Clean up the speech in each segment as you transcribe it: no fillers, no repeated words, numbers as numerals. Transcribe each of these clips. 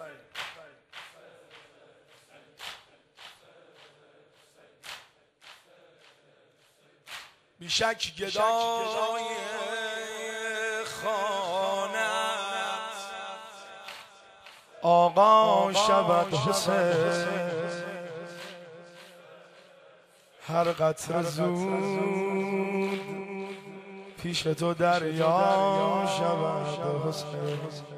بیشک گدای خانت آقا شود حسین، هر قطره زود پیش تو دریا شود حسین.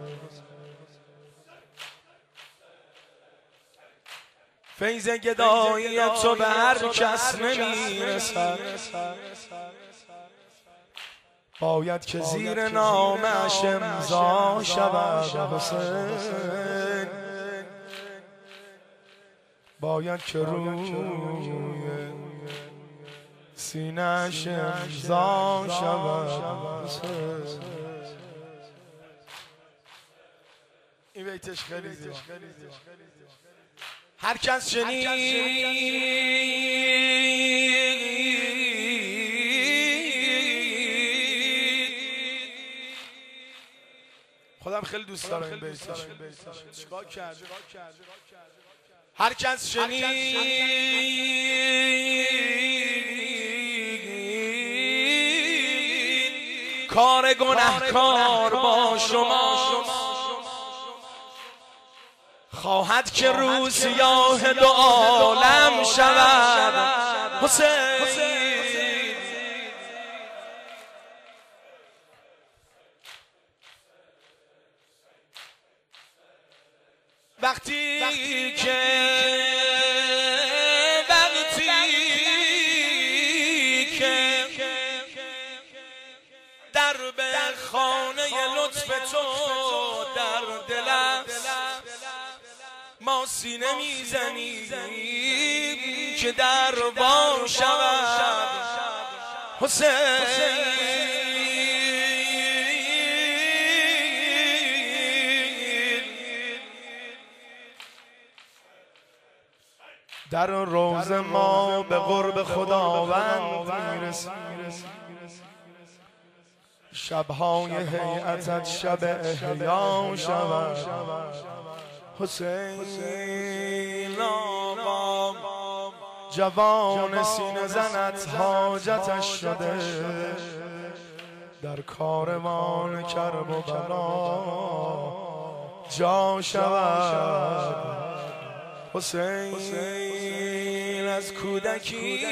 فیض گدایی تو به هر کس نمیرسد، باید که زیر نامش امضا شود حسین، باید که روی سینه‌اش امضا شود حسین. این بیتش خیلی زیبا. هر کس شنید خودم خیلی دوست دارم این بیتش. چیکار کرد؟ هر کس شنید کار گنهکار با شما، خواهد که روز سیاه دو عالم شود حسین. وقتی که در به خانه لطف تو در دل است، ما سینه میزنیم که در وا شود حسین. در روز ما به قرب خداوند میرسیم، شبهای هیئتت شب احیا شود حسین. آقا جوان سینه زنت حاجتش شده، در کاروان کرب و بلا جا شود حسین. از کودکی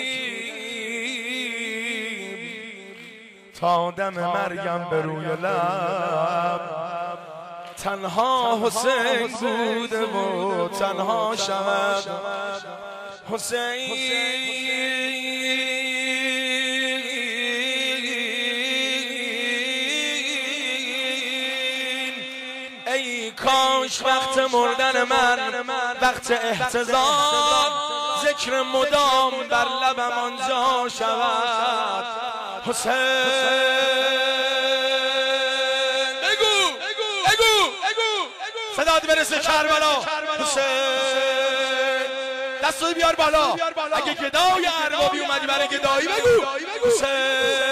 تا دم مریم به روی لب تنها حسین بوده و تنها شود حسین. ای کاش وقت مردن من، وقت احتضار، ذکر مدام بر لبم آنجا شود حسین. صدات برسه کربلا حسین. دستو بیار بالا، اگه گدای اربابی اومدی برای گدایی بگو حسین.